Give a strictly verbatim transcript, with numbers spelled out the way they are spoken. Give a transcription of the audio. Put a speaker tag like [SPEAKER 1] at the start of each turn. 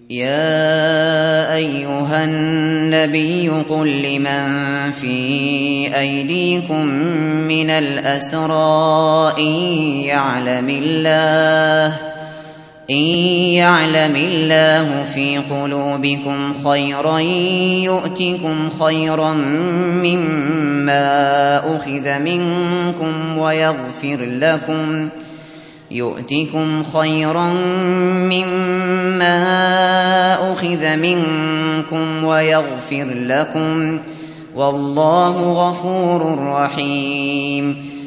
[SPEAKER 1] يا أيها النبي قل لمن في أيديكم من الأسرى إن يعلم الله إن يعلم الله في قلوبكم خيرا يؤتكم خيرا مما أخذ منكم ويغفر لكم يؤتكم خيرا مما أخذ منكم ويغفر لكم والله غفور رحيم.